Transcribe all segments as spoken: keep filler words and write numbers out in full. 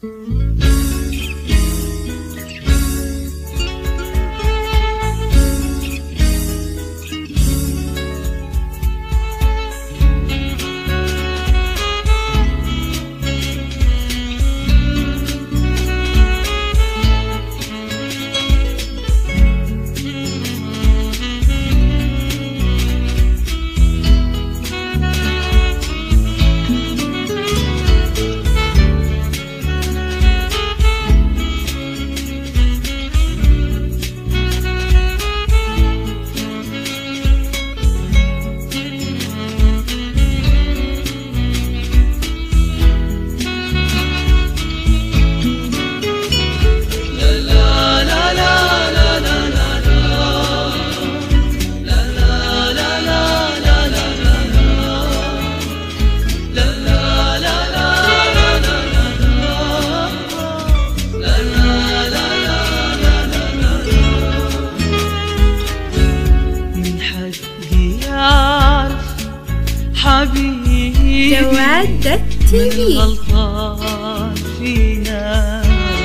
حبيبي جواد تي في غلطان فينا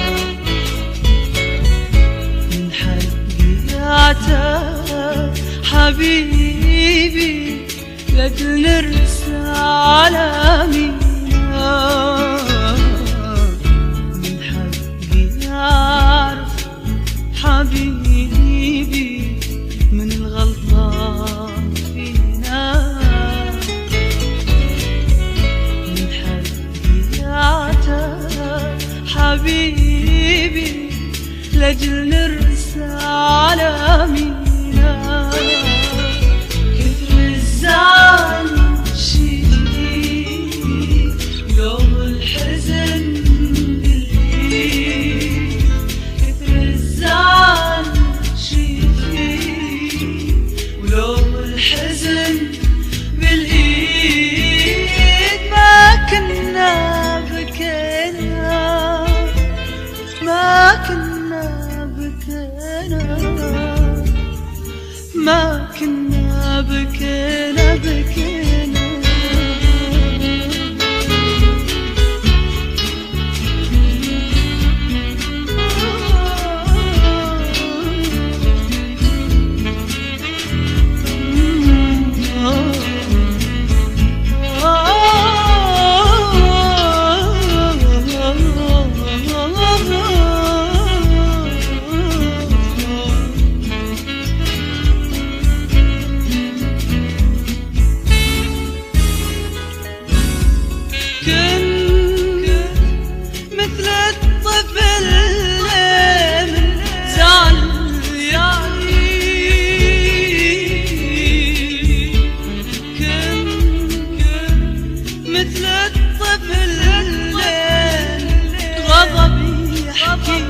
من حقياته حبيبي لأجل نرسى على مينا من حقي يعرف حبيبي من الغلطان فينا حبيبي لأجل نرسى على مينا كثر الزعل شيء يوم الحزن بالإيد كثر الزعل شيء ويوم الحزن بالإيد ما كنا بكينا ما كنا بكينا ما كنا بكينا بكينا مثل الطفل غضبي يحكي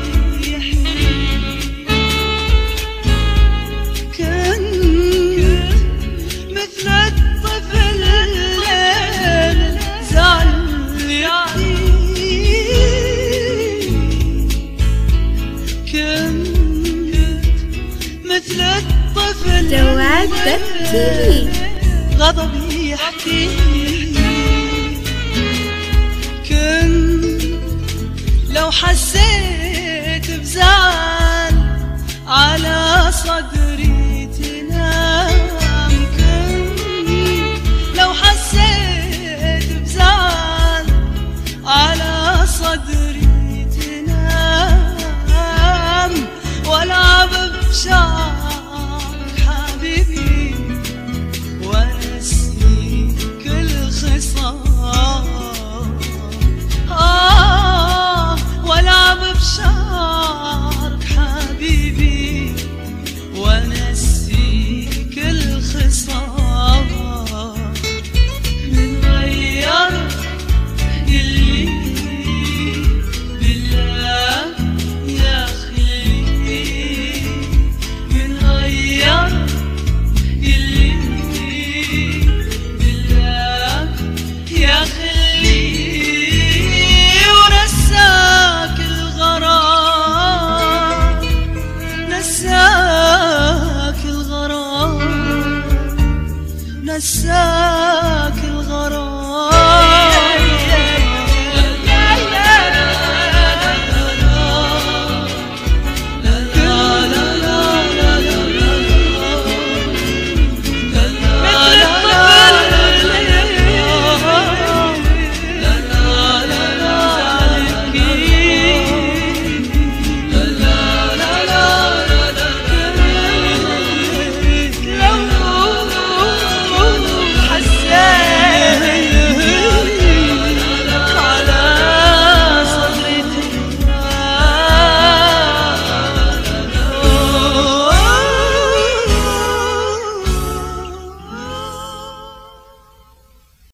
كنت مثل الطفل زعل يعيش كنت مثل الطفل جواد تي في غضبي يحكي كنت لو حسيت بزعل على صدري